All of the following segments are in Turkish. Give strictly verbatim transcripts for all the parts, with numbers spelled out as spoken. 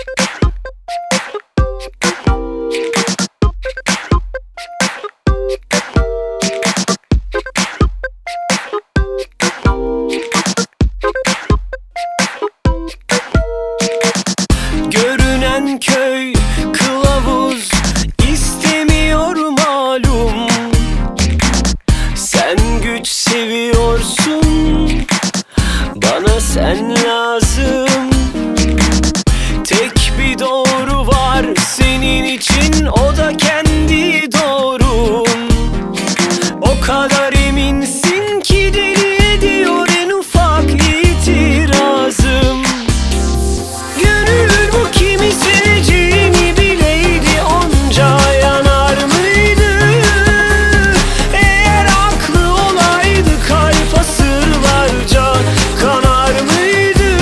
Görünen köy kılavuz istemiyor malum. Sen güç seviyorsun, bana sen lazım. Tek bir doğru var senin için, o da kendi doğrun. O kadar eminsin ki deli ediyor en ufak itirazım. Gönül bu kimi seveceğini bileydi, onca yanar mıydı? Eğer aklı olaydı kalp asırlarca kanar mıydı?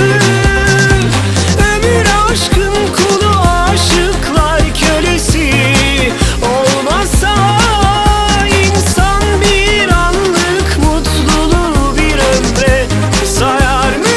Ömür aşkın kulu, aşıklar kölesi olmasa, insan bir anlık mutluluğu bir ömre sayar mıydı?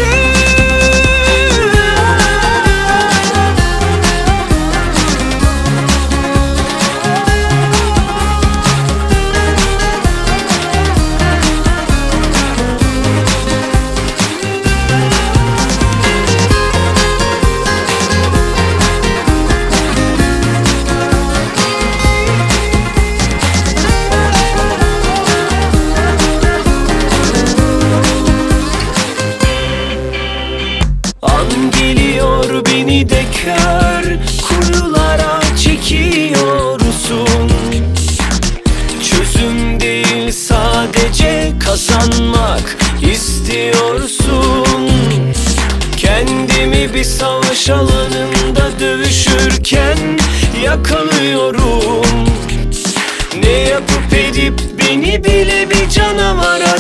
An geliyor beni de kör kuyulara çekiyorsun. Çözüm değil sadece kazanmak istiyorsun. Kendimi bir savaş alanında dövüşürken yakalıyorum. Ne yapıp edip beni bile bir canavara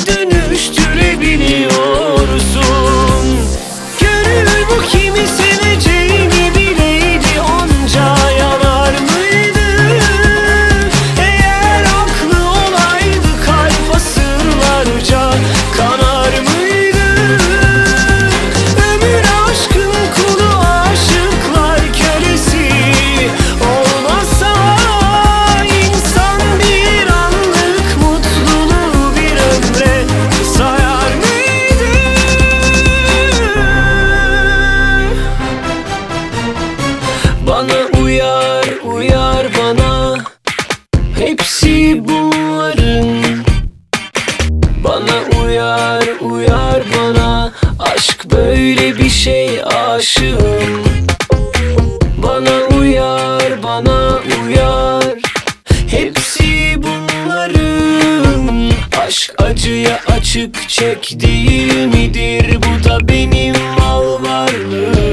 dönüştürebiliyorsun. Gönül bu kimi seveceğini bileydi, onca yanar mıydı? Eğer aklı olaydı kalp asırlarca kanar mıydı? Ömür aşkın kulu, aşıklar kölesi olmasa, insan bir anlık mutluluğu bir ömre sayar mıydı? Bana uyar, uyar bana hepsi bunların. Bana uyar, uyar bana aşk böyle bir şey, aşığım. Bana uyar, bana uyar hepsi bunların. Aşk acıya açık çek değil midir? Bu da benim mal varlığım.